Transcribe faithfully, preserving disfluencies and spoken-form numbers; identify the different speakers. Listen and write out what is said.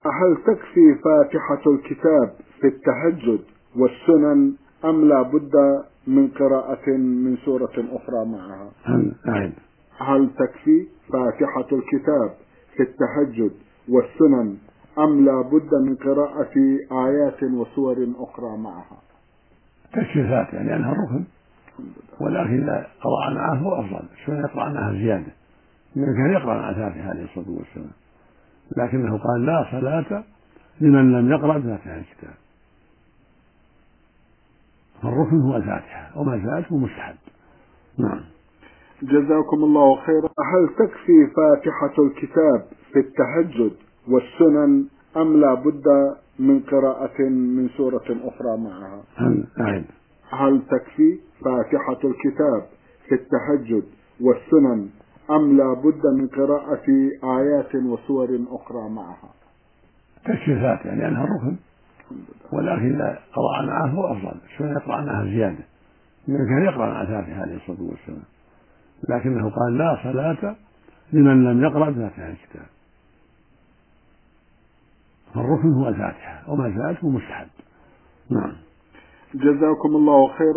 Speaker 1: هل تكفي فاتحة الكتاب في التهجد والسنن أم لا بد من قراءة من سورة أخرى معها؟
Speaker 2: نعم.
Speaker 1: هل تكفي فاتحة الكتاب في التهجد والسنن أم لا بد من قراءة آيات وسور أخرى معها؟
Speaker 2: تكفي الفاتحة لأنها الركن، ولكن إذا قرأ معه هو أفضل، شوية يقرأ معها زيادة، إنه كان يقرأ مع الفاتحة عليه الصلاة والسلام، لكنه قال لا صلاة لمن لم يقرأ بفاتحة الكتاب، فالركن هو الفاتحة وما زالته مستحب. نعم.
Speaker 1: جزاكم الله خيرا. هل تكفي فاتحة الكتاب في التهجد والسنن أم لا بد من قراءة من سورة أخرى معها؟
Speaker 2: نعم.
Speaker 1: هل تكفي فاتحة الكتاب في التهجد والسنن أم لا بد من قراءة آيات وسور أخرى معها؟
Speaker 2: تكفي الفاتحة لأنها الركن، ولكن إذا قرأ معه هو أفضل، شوية يقرأ معها زيادة، إنه كان يقرأ مع الفاتحة عليه الصلاة والسلام، لكنه قال لا صلاة لمن لم يقرأ بفاتحة الكتاب، فالركن هو الفاتحة وما زالته مستحب. نعم.
Speaker 1: جزاكم الله خيرا.